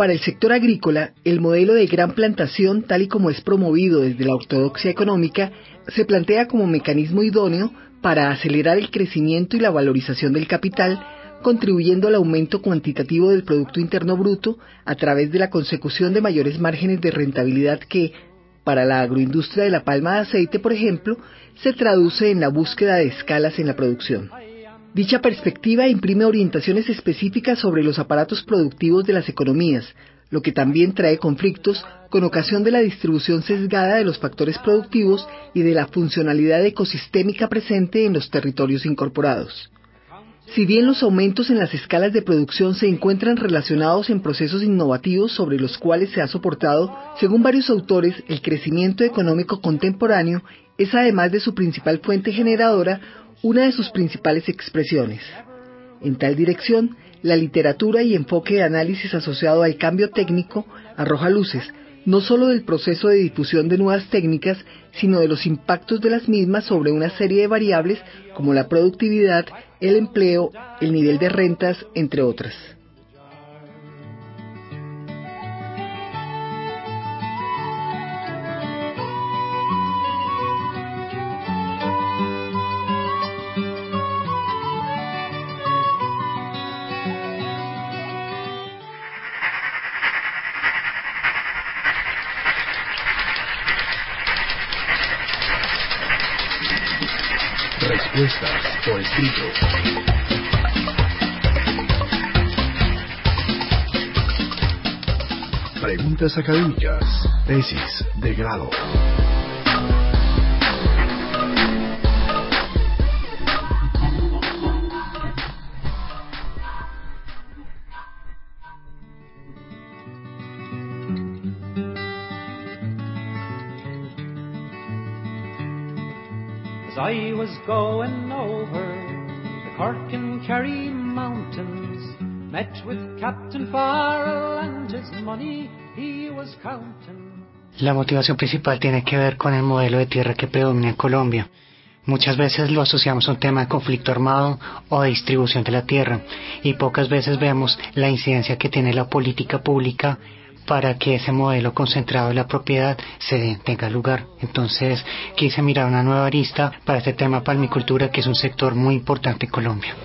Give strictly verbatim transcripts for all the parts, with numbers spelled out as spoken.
para el sector agrícola, el modelo de gran plantación, tal y como es promovido desde la ortodoxia económica, se plantea como mecanismo idóneo para acelerar el crecimiento y la valorización del capital, contribuyendo al aumento cuantitativo del Producto Interno Bruto a través de la consecución de mayores márgenes de rentabilidad que, para la agroindustria de la palma de aceite, por ejemplo, se traduce en la búsqueda de escalas en la producción. Dicha perspectiva imprime orientaciones específicas sobre los aparatos productivos de las economías, lo que también trae conflictos con ocasión de la distribución sesgada de los factores productivos y de la funcionalidad ecosistémica presente en los territorios incorporados. Si bien los aumentos en las escalas de producción se encuentran relacionados en procesos innovativos sobre los cuales se ha soportado, según varios autores, el crecimiento económico contemporáneo es, además de su principal fuente generadora, una de sus principales expresiones. En tal dirección, la literatura y enfoque de análisis asociado al cambio técnico arroja luces, no solo del proceso de difusión de nuevas técnicas, sino de los impactos de las mismas sobre una serie de variables como la productividad, el empleo, el nivel de rentas, entre otras. Respuestas por escrito. Preguntas académicas. Tesis de grado. As I was going over the Cork and Kerry mountains, met with Captain Farrell and his money he was counting. La motivación principal tiene que ver con el modelo de tierra que predomina en Colombia. Muchas veces lo asociamos a un tema de conflicto armado o de distribución de la tierra, y pocas veces vemos la incidencia que tiene la política pública para que ese modelo concentrado de la propiedad se tenga lugar. Entonces quise mirar una nueva arista para este tema palmicultura, que es un sector muy importante en Colombia.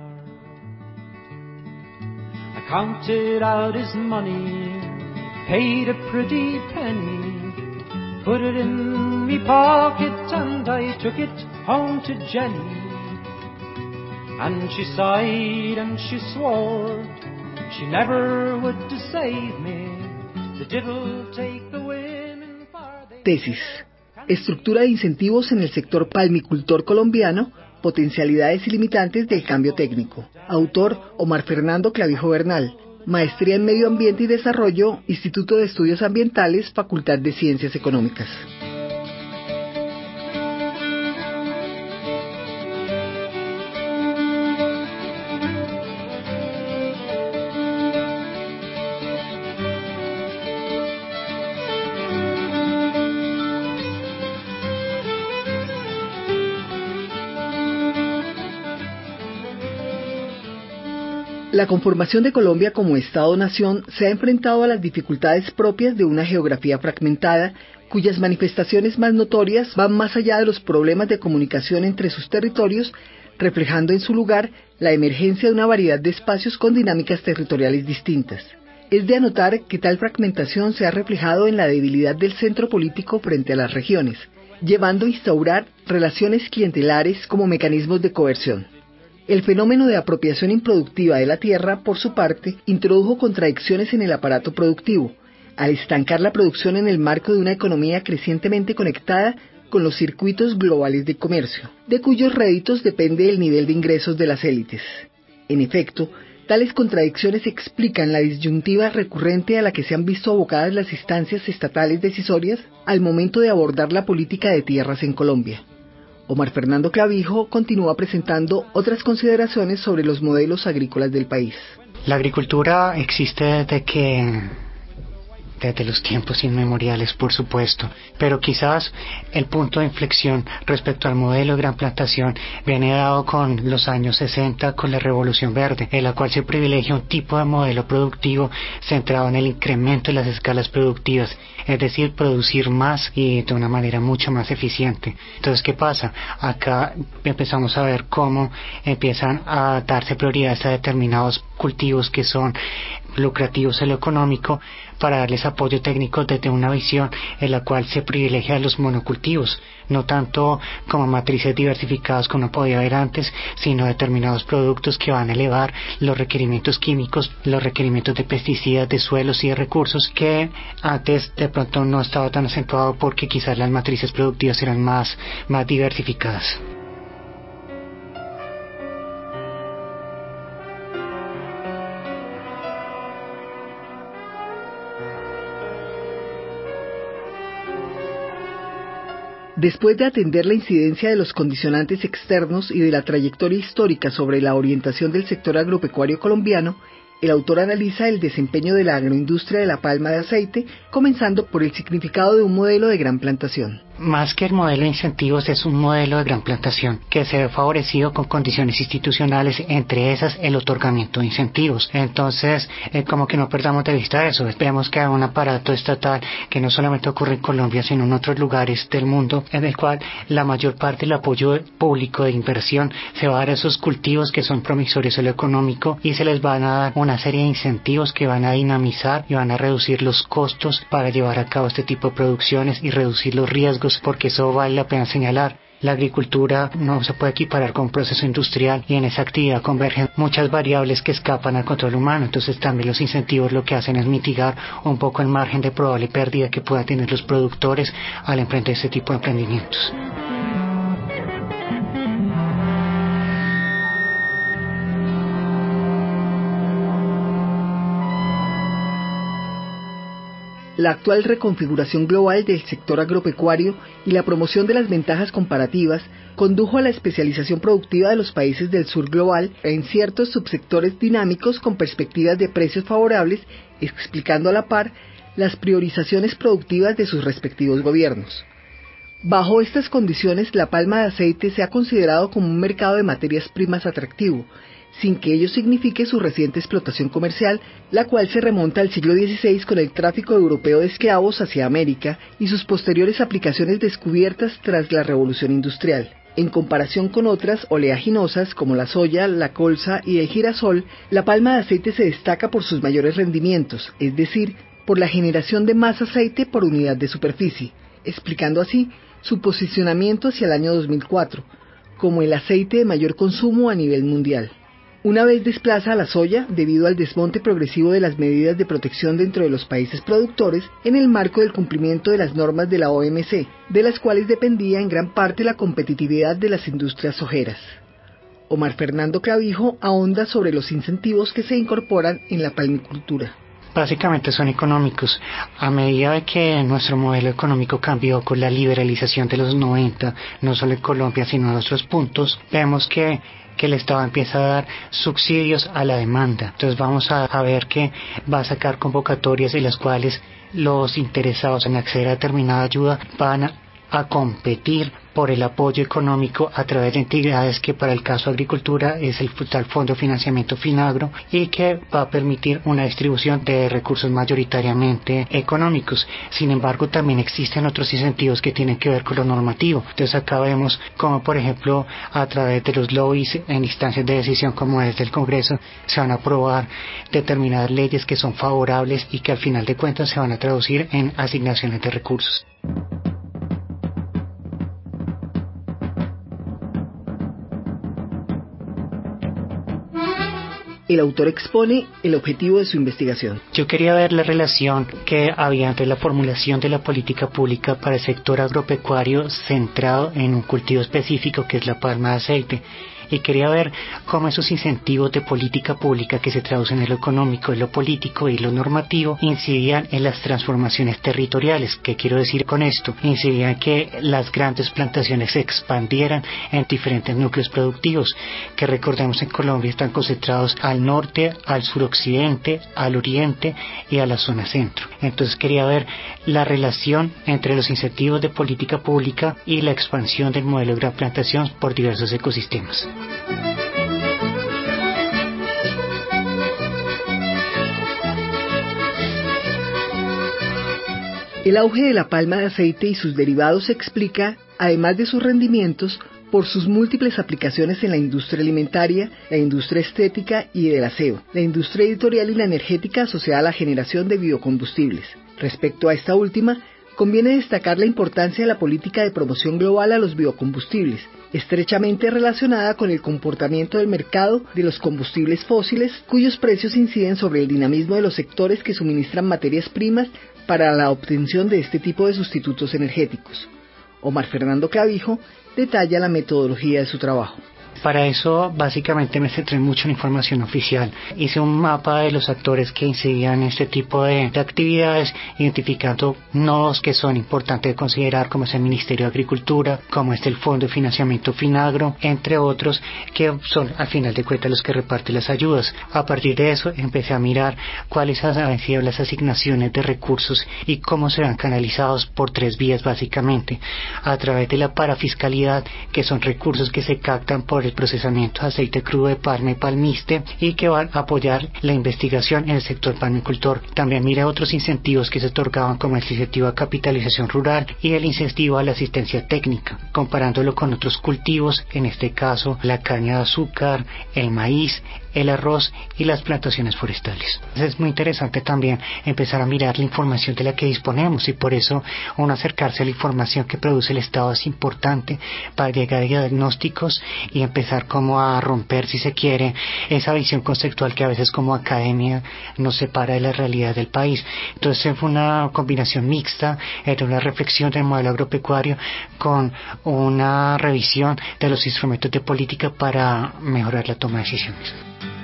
I counted out his money, paid a pretty penny, put it in me pocket and I took it home to Jenny. And she sighed and she swore she never would deceive me. Tesis. Estructura de incentivos en el sector palmicultor colombiano, potencialidades y limitantes del cambio técnico. Autor Omar Fernando Clavijo Bernal. Maestría en Medio Ambiente y Desarrollo, Instituto de Estudios Ambientales, Facultad de Ciencias Económicas. La conformación de Colombia como Estado-nación se ha enfrentado a las dificultades propias de una geografía fragmentada, cuyas manifestaciones más notorias van más allá de los problemas de comunicación entre sus territorios, reflejando en su lugar la emergencia de una variedad de espacios con dinámicas territoriales distintas. Es de anotar que tal fragmentación se ha reflejado en la debilidad del centro político frente a las regiones, llevando a instaurar relaciones clientelares como mecanismos de coerción. El fenómeno de apropiación improductiva de la tierra, por su parte, introdujo contradicciones en el aparato productivo, al estancar la producción en el marco de una economía crecientemente conectada con los circuitos globales de comercio, de cuyos réditos depende el nivel de ingresos de las élites. En efecto, tales contradicciones explican la disyuntiva recurrente a la que se han visto abocadas las instancias estatales decisorias al momento de abordar la política de tierras en Colombia. Omar Fernando Clavijo continúa presentando otras consideraciones sobre los modelos agrícolas del país. La agricultura existe desde que desde los tiempos inmemoriales, por supuesto, pero quizás el punto de inflexión respecto al modelo de gran plantación viene dado con los años sesenta, con la Revolución Verde, en la cual se privilegia un tipo de modelo productivo centrado en el incremento de las escalas productivas, es decir, producir más y de una manera mucho más eficiente. Entonces, ¿qué pasa? Acá empezamos a ver cómo empiezan a darse prioridades a determinados cultivos que son lucrativos en lo económico, para darles apoyo técnico desde una visión en la cual se privilegia a los monocultivos, no tanto como matrices diversificadas como podía haber antes, sino determinados productos que van a elevar los requerimientos químicos, los requerimientos de pesticidas, de suelos y de recursos, que antes de pronto no estaba tan acentuado porque quizás las matrices productivas eran más, más diversificadas. Después de atender la incidencia de los condicionantes externos y de la trayectoria histórica sobre la orientación del sector agropecuario colombiano, el autor analiza el desempeño de la agroindustria de la palma de aceite, comenzando por el significado de un modelo de gran plantación. Más que el modelo de incentivos, es un modelo de gran plantación que se ve favorecido con condiciones institucionales, entre esas el otorgamiento de incentivos. Entonces, eh, como que no perdamos de vista eso. Vemos que hay un aparato estatal que no solamente ocurre en Colombia, sino en otros lugares del mundo, en el cual la mayor parte del apoyo público de inversión se va a dar a esos cultivos que son promisorios en lo económico, y se les van a dar una serie de incentivos que van a dinamizar y van a reducir los costos para llevar a cabo este tipo de producciones y reducir los riesgos, porque eso vale la pena señalar. La agricultura no se puede equiparar con un proceso industrial, y en esa actividad convergen muchas variables que escapan al control humano. Entonces también los incentivos lo que hacen es mitigar un poco el margen de probable pérdida que puedan tener los productores al emprender este tipo de emprendimientos. La actual reconfiguración global del sector agropecuario y la promoción de las ventajas comparativas condujo a la especialización productiva de los países del sur global en ciertos subsectores dinámicos con perspectivas de precios favorables, explicando a la par las priorizaciones productivas de sus respectivos gobiernos. Bajo estas condiciones, la palma de aceite se ha considerado como un mercado de materias primas atractivo, sin que ello signifique su reciente explotación comercial, la cual se remonta al siglo dieciséis con el tráfico europeo de esclavos hacia América y sus posteriores aplicaciones descubiertas tras la revolución industrial. En comparación con otras oleaginosas como la soya, la colza y el girasol, la palma de aceite se destaca por sus mayores rendimientos, es decir, por la generación de más aceite por unidad de superficie, explicando así su posicionamiento hacia el año dos mil cuatro, como el aceite de mayor consumo a nivel mundial. Una vez desplaza a la soya debido al desmonte progresivo de las medidas de protección dentro de los países productores en el marco del cumplimiento de las normas de la O M C, de las cuales dependía en gran parte la competitividad de las industrias sojeras. Omar Fernando Clavijo ahonda sobre los incentivos que se incorporan en la palmicultura. Básicamente son económicos. A medida de que nuestro modelo económico cambió con la liberalización de los noventa, no solo en Colombia sino en otros puntos, vemos que que el Estado empieza a dar subsidios a la demanda. Entonces vamos a, a ver que va a sacar convocatorias en las cuales los interesados en acceder a determinada ayuda van a, a competir por el apoyo económico a través de entidades que para el caso agricultura es el tal Fondo de Financiamiento Finagro, y que va a permitir una distribución de recursos mayoritariamente económicos. Sin embargo, también existen otros incentivos que tienen que ver con lo normativo. Entonces acá vemos como, por ejemplo, a través de los lobbies en instancias de decisión como desde el Congreso se van a aprobar determinadas leyes que son favorables y que al final de cuentas se van a traducir en asignaciones de recursos. El autor expone el objetivo de su investigación. Yo quería ver la relación que había entre la formulación de la política pública para el sector agropecuario centrado en un cultivo específico que es la palma de aceite, y quería ver cómo esos incentivos de política pública que se traducen en lo económico, en lo político y lo normativo incidían en las transformaciones territoriales. ¿Qué quiero decir con esto? Incidían que las grandes plantaciones se expandieran en diferentes núcleos productivos, que recordemos en Colombia están concentrados al norte, al suroccidente, al oriente y a la zona centro. Entonces quería ver la relación entre los incentivos de política pública y la expansión del modelo de gran plantación por diversos ecosistemas. El auge de la palma de aceite y sus derivados se explica, además de sus rendimientos, por sus múltiples aplicaciones en la industria alimentaria, la industria estética y del aseo, la industria editorial y la energética asociada a la generación de biocombustibles. Respecto a esta última, conviene destacar la importancia de la política de promoción global a los biocombustibles, estrechamente relacionada con el comportamiento del mercado de los combustibles fósiles, cuyos precios inciden sobre el dinamismo de los sectores que suministran materias primas para la obtención de este tipo de sustitutos energéticos. Omar Fernando Clavijo detalla la metodología de su trabajo. Para eso básicamente me centré mucho en información oficial. Hice un mapa de los actores que incidían en este tipo de, de actividades, identificando nodos que son importantes de considerar, como es el Ministerio de Agricultura, como es el Fondo de Financiamiento Finagro, entre otros, que son al final de cuentas los que reparten las ayudas. A partir de eso empecé a mirar cuáles han sido las asignaciones de recursos y cómo serán canalizados por tres vías básicamente: a través de la parafiscalidad, que son recursos que se captan por el procesamiento de aceite crudo de palma y palmiste y que van a apoyar la investigación en el sector palmicultor. También mira otros incentivos que se otorgaban, como el incentivo a capitalización rural y el incentivo a la asistencia técnica, comparándolo con otros cultivos, en este caso la caña de azúcar, el maíz, el arroz y las plantaciones forestales. Es muy interesante también empezar a mirar la información de la que disponemos, y por eso uno acercarse a la información que produce el Estado es importante para llegar a diagnósticos y empezar como a romper, si se quiere, esa visión conceptual que a veces como academia nos separa de la realidad del país. Entonces fue una combinación mixta entre una reflexión del modelo agropecuario con una revisión de los instrumentos de política para mejorar la toma de decisiones.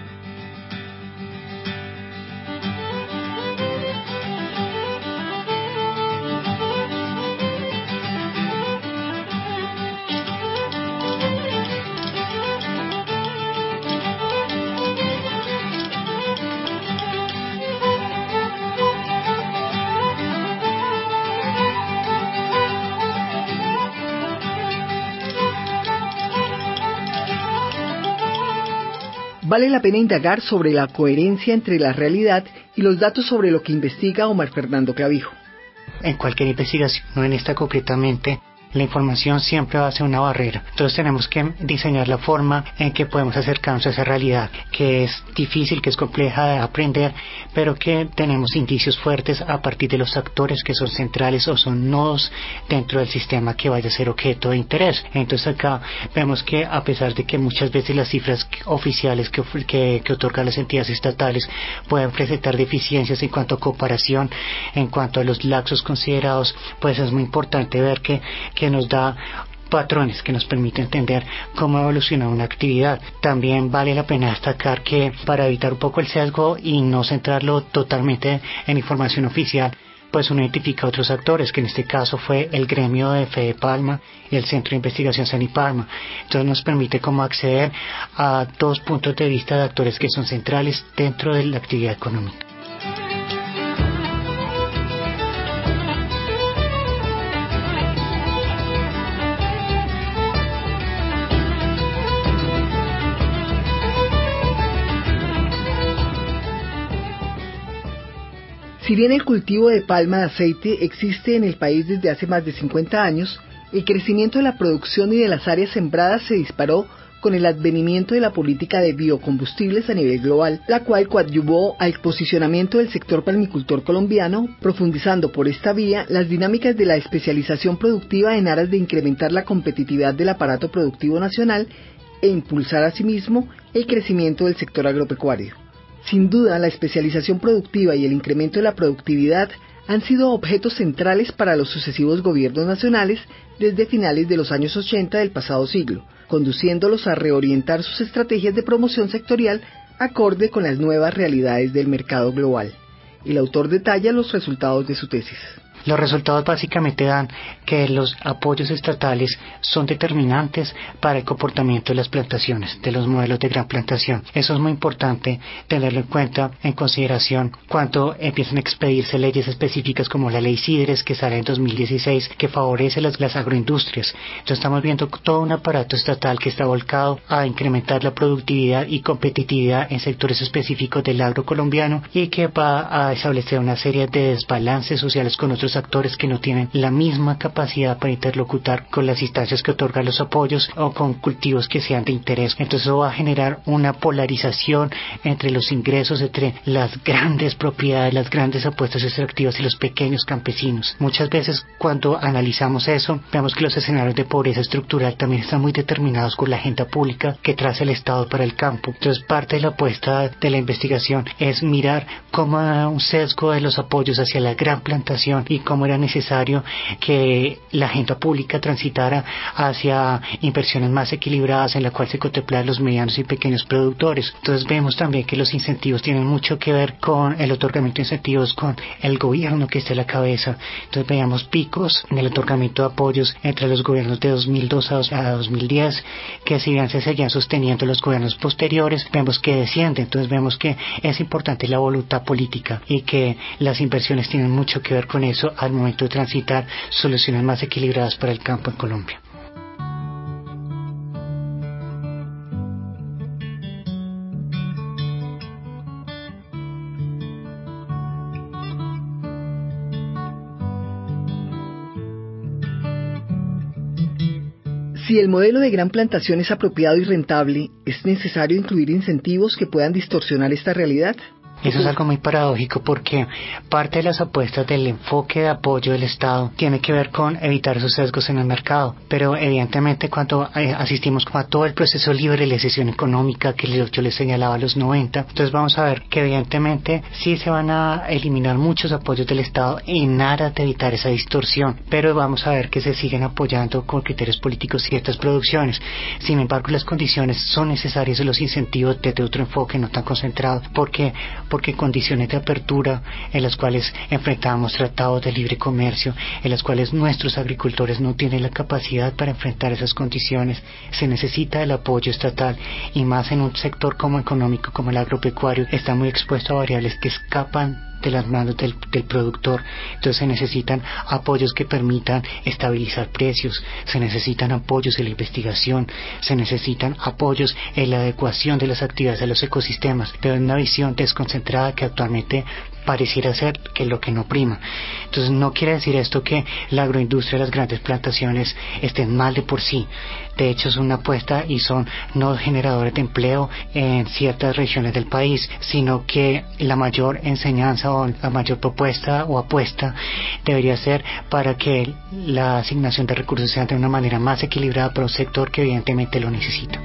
Vale la pena indagar sobre la coherencia entre la realidad y los datos sobre lo que investiga Omar Fernando Clavijo. En cualquier investigación, no en esta concretamente, la información siempre va a ser una barrera. Entonces tenemos que diseñar la forma en que podemos acercarnos a esa realidad, que es difícil, que es compleja de aprender, pero que tenemos indicios fuertes a partir de los actores que son centrales o son nodos dentro del sistema que vaya a ser objeto de interés. Entonces acá vemos que, a pesar de que muchas veces las cifras oficiales que, que, que otorgan las entidades estatales pueden presentar deficiencias en cuanto a comparación, en cuanto a los lapsos considerados, pues es muy importante ver que que nos da patrones que nos permiten entender cómo evoluciona una actividad. También vale la pena destacar que, para evitar un poco el sesgo y no centrarlo totalmente en información oficial, pues uno identifica otros actores, que en este caso fue el gremio de Fedepalma y el Centro de Investigación Sanipalma. Entonces nos permite como acceder a dos puntos de vista de actores que son centrales dentro de la actividad económica. Si bien el cultivo de palma de aceite existe en el país desde hace más de cincuenta años, el crecimiento de la producción y de las áreas sembradas se disparó con el advenimiento de la política de biocombustibles a nivel global, la cual coadyuvó al posicionamiento del sector palmicultor colombiano, profundizando por esta vía las dinámicas de la especialización productiva en aras de incrementar la competitividad del aparato productivo nacional e impulsar asimismo el crecimiento del sector agropecuario. Sin duda, la especialización productiva y el incremento de la productividad han sido objetos centrales para los sucesivos gobiernos nacionales desde finales de los años ochenta del pasado siglo, conduciéndolos a reorientar sus estrategias de promoción sectorial acorde con las nuevas realidades del mercado global. El autor detalla los resultados de su tesis. Los resultados básicamente dan que los apoyos estatales son determinantes para el comportamiento de las plantaciones, de los modelos de gran plantación. Eso es muy importante tenerlo en cuenta, en consideración, cuando empiezan a expedirse leyes específicas como la ley CIDRES, que sale en dos mil dieciséis, que favorece las, las agroindustrias. Entonces estamos viendo todo un aparato estatal que está volcado a incrementar la productividad y competitividad en sectores específicos del agro colombiano y que va a establecer una serie de desbalances sociales con otros actores que no tienen la misma capacidad para interlocutar con las instancias que otorgan los apoyos o con cultivos que sean de interés. Entonces eso va a generar una polarización entre los ingresos, entre las grandes propiedades, las grandes apuestas extractivas y los pequeños campesinos. Muchas veces cuando analizamos eso, vemos que los escenarios de pobreza estructural también están muy determinados por la agenda pública que traza el Estado para el campo. Entonces parte de la apuesta de la investigación es mirar cómo un sesgo de los apoyos hacia la gran plantación y cómo era necesario que la agenda pública transitara hacia inversiones más equilibradas en la cual se contemplaran los medianos y pequeños productores. Entonces vemos también que los incentivos tienen mucho que ver con el otorgamiento de incentivos, con el gobierno que esté a la cabeza. Entonces veíamos picos en el otorgamiento de apoyos entre los gobiernos de dos mil dos a dos mil diez, que si bien se seguían sosteniendo los gobiernos posteriores, vemos que desciende. Entonces vemos que es importante la voluntad política y que las inversiones tienen mucho que ver con eso al momento de transitar soluciones más equilibradas para el campo en Colombia. Si el modelo de gran plantación es apropiado y rentable, ¿es necesario incluir incentivos que puedan distorsionar esta realidad? Eso es algo muy paradójico porque parte de las apuestas del enfoque de apoyo del Estado tiene que ver con evitar esos sesgos en el mercado, pero evidentemente cuando eh, asistimos a todo el proceso de liberalización económica que yo les señalaba a los noventa, entonces vamos a ver que evidentemente sí se van a eliminar muchos apoyos del Estado en aras de evitar esa distorsión, pero vamos a ver que se siguen apoyando con criterios políticos ciertas producciones. Sin embargo, las condiciones son necesarias de los incentivos desde otro enfoque no tan concentrado, porque porque condiciones de apertura en las cuales enfrentamos tratados de libre comercio, en las cuales nuestros agricultores no tienen la capacidad para enfrentar esas condiciones, se necesita el apoyo estatal y más en un sector como económico como el agropecuario está muy expuesto a variables que escapan de las manos del, del productor. Entonces se necesitan apoyos que permitan estabilizar precios, se necesitan apoyos en la investigación, se necesitan apoyos en la adecuación de las actividades a los ecosistemas, pero en una visión desconcentrada que actualmente pareciera ser que es lo que no prima. Entonces no quiere decir esto que la agroindustria de las grandes plantaciones estén mal de por sí. De hecho es una apuesta y son no generadores de empleo en ciertas regiones del país, sino que la mayor enseñanza o la mayor propuesta o apuesta debería ser para que la asignación de recursos sea de una manera más equilibrada para un sector que evidentemente lo necesita.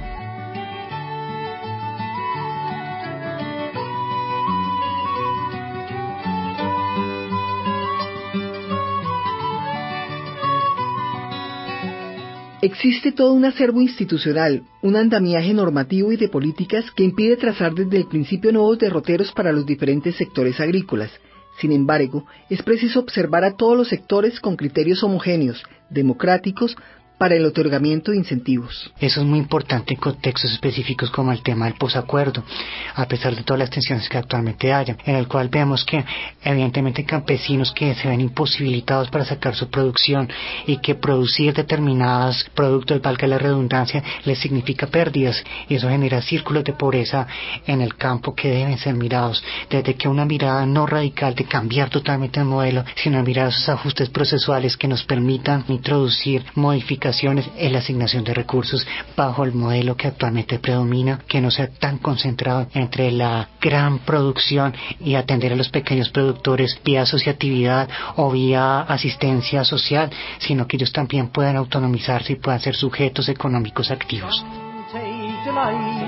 Existe todo un acervo institucional, un andamiaje normativo y de políticas que impide trazar desde el principio nuevos derroteros para los diferentes sectores agrícolas. Sin embargo, es preciso observar a todos los sectores con criterios homogéneos, democráticos, para el otorgamiento de incentivos. Eso es muy importante en contextos específicos como el tema del posacuerdo, a pesar de todas las tensiones que actualmente haya, en el cual vemos que evidentemente campesinos que se ven imposibilitados para sacar su producción y que producir determinados productos, valga la redundancia, les significa pérdidas y eso genera círculos de pobreza en el campo que deben ser mirados, desde que una mirada no radical de cambiar totalmente el modelo, sino mirar esos ajustes procesuales que nos permitan introducir modificaciones en la asignación de recursos bajo el modelo que actualmente predomina, que no sea tan concentrado entre la gran producción y atender a los pequeños productores vía asociatividad o vía asistencia social, sino que ellos también puedan autonomizarse y puedan ser sujetos económicos activos.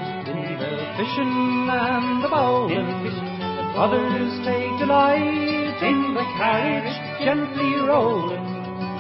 Others take delight in the carriage gently rolling.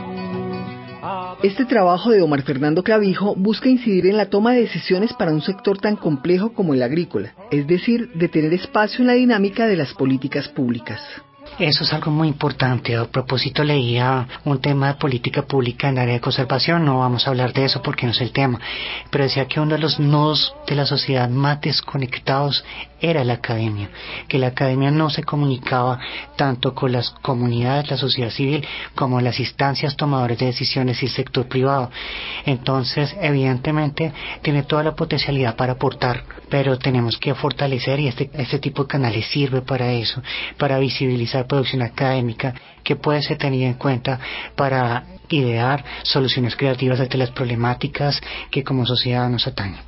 Este trabajo de Omar Fernando Clavijo busca incidir en la toma de decisiones para un sector tan complejo como el agrícola, es decir, de tener espacio en la dinámica de las políticas públicas. Eso es algo muy importante. A propósito, leía un tema de política pública en área de conservación. No vamos a hablar de eso porque no es el tema, pero decía que uno de los nodos de la sociedad más desconectados era la academia, que la academia no se comunicaba tanto con las comunidades, la sociedad civil, como las instancias tomadoras de decisiones y el sector privado. Entonces, evidentemente, tiene toda la potencialidad para aportar, pero tenemos que fortalecer, y este, este tipo de canales sirve para eso, para visibilizar producción académica que puede ser tenida en cuenta para idear soluciones creativas ante las problemáticas que como sociedad nos atañen.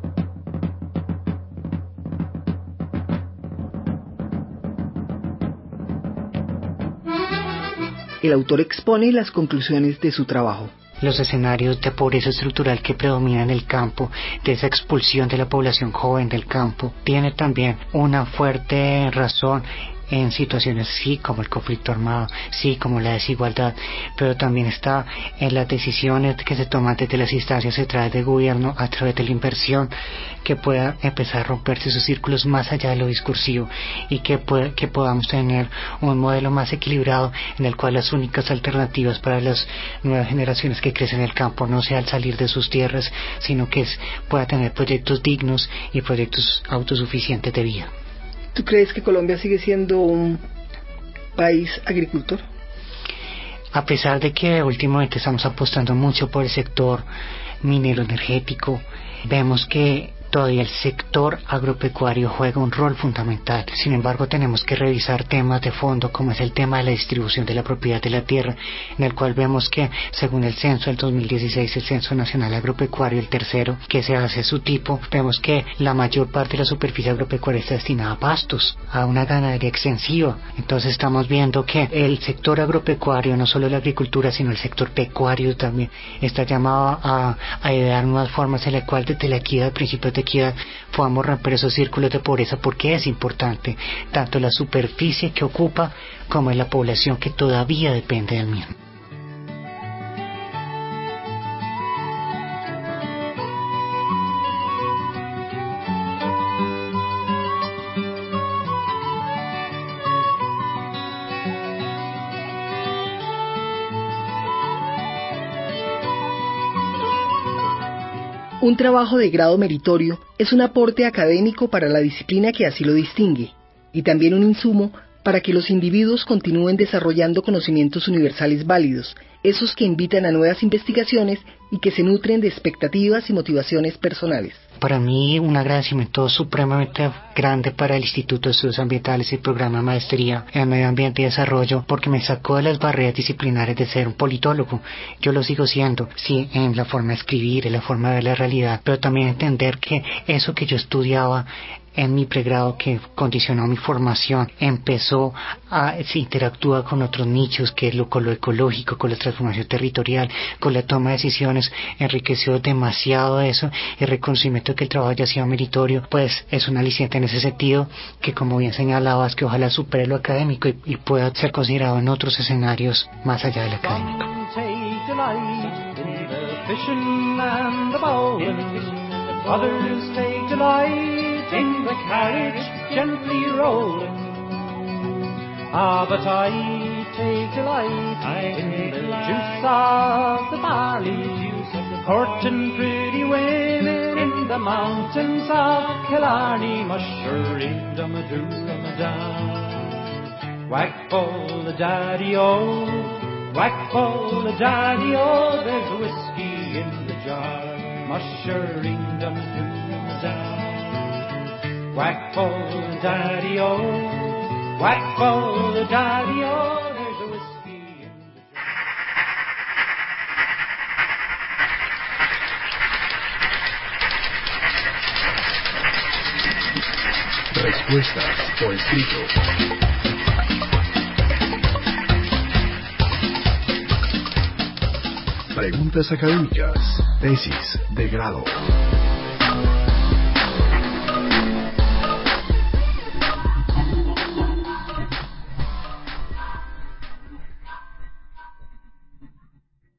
El autor expone las conclusiones de su trabajo. Los escenarios de pobreza estructural que predominan en el campo, de esa expulsión de la población joven del campo, tiene también una fuerte razón en situaciones sí como el conflicto armado, sí como la desigualdad, pero también está en las decisiones que se toman desde las instancias centrales del gobierno a través de la inversión, que pueda empezar a romperse esos círculos más allá de lo discursivo y que, pueda, que podamos tener un modelo más equilibrado en el cual las únicas alternativas para las nuevas generaciones que crecen en el campo no sea el salir de sus tierras, sino que es, pueda tener proyectos dignos y proyectos autosuficientes de vida. ¿Tú crees que Colombia sigue siendo un país agricultor? A pesar de que últimamente estamos apostando mucho por el sector minero energético, vemos que todavía el sector agropecuario juega un rol fundamental. Sin embargo, tenemos que revisar temas de fondo, como es el tema de la distribución de la propiedad de la tierra, en el cual vemos que, según el censo del dos mil dieciséis, el Censo Nacional Agropecuario, el tercero que se hace su tipo, vemos que la mayor parte de la superficie agropecuaria está destinada a pastos, a una ganadería extensiva. Entonces estamos viendo que el sector agropecuario, no solo la agricultura, sino el sector pecuario también, está llamado a, a idear nuevas formas en las cuales desde la equidad, principios de equidad, podamos romper esos círculos de pobreza, porque es importante tanto la superficie que ocupa como en la población que todavía depende del mismo. Un trabajo de grado meritorio es un aporte académico para la disciplina que así lo distingue, y también un insumo para que los individuos continúen desarrollando conocimientos universales válidos, esos que invitan a nuevas investigaciones y que se nutren de expectativas y motivaciones personales. Para mí, un agradecimiento supremamente grande para el Instituto de Estudios Ambientales y el programa de maestría en Medio Ambiente y Desarrollo, porque me sacó de las barreras disciplinares de ser un politólogo. Yo lo sigo siendo, sí, en la forma de escribir, en la forma de ver la realidad, pero también entender que eso que yo estudiaba en mi pregrado, que condicionó mi formación, empezó a se interactúa con otros nichos, que es lo, con lo ecológico, con la transformación territorial, con la toma de decisiones, enriqueció demasiado eso, y el reconocimiento de que el trabajo haya sido meritorio, pues es un aliciente en ese sentido, que como bien señalabas, que ojalá supere lo académico y, y pueda ser considerado en otros escenarios más allá del académico. Others take delight in the carriage gently rolling. Ah, but I take delight I in take the delight. Juice of the barley, courting pretty women in the mountains of Killarney. Mushery, dum-a-doo, dum-a-da. Whack full the daddy-o, whack full the daddy-o, there's whiskey in the jar. Mushering dum dum da. Whack full daddy-o, whack full daddy-o, there's a whiskey in the jar. Respuestas por escrito. Preguntas académicas, tesis de grado.